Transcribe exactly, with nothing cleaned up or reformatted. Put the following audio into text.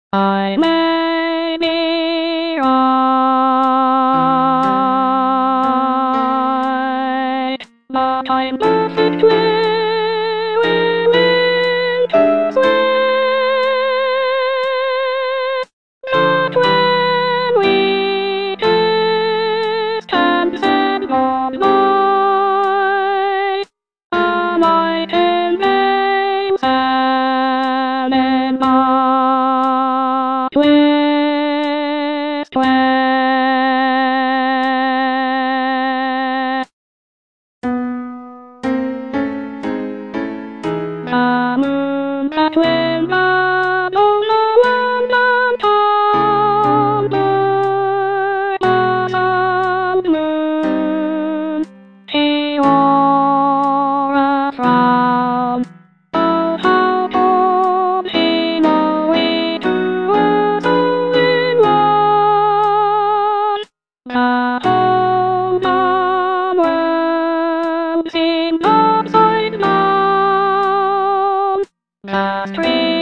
I may be right, but I'm perfectly willing to swear that when we kissed hands and goodbye, a light in veins and in my twist where the moon that when the moon around and tumbler was a moon, she wore a frown. Oh, how could he know we two were so in love? The whole world seemed upside down. The street